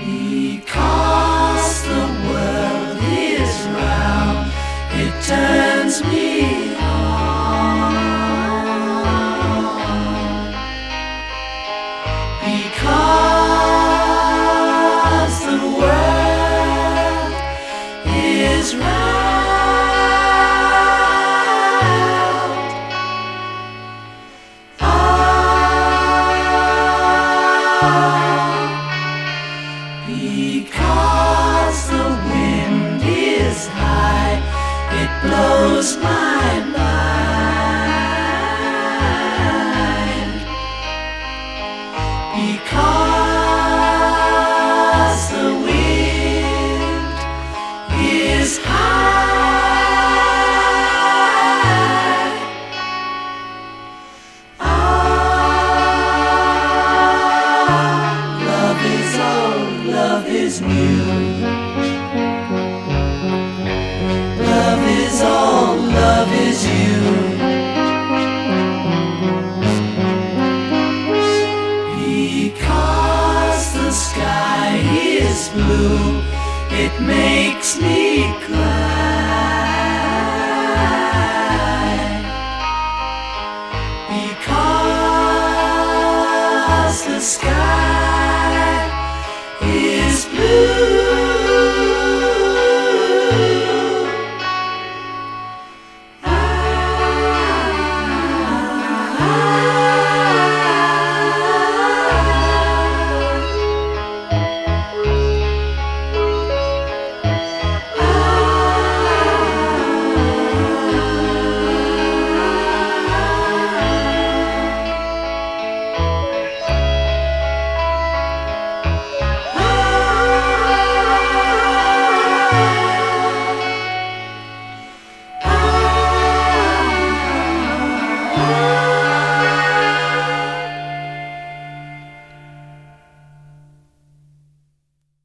Because the world is round, it turns me on. Because the world is round. Because the wind is high, it blows my mind. Because the wind is high. Love is old, love is new. Love is all, love is you. Because the sky is blue, it makes me cry.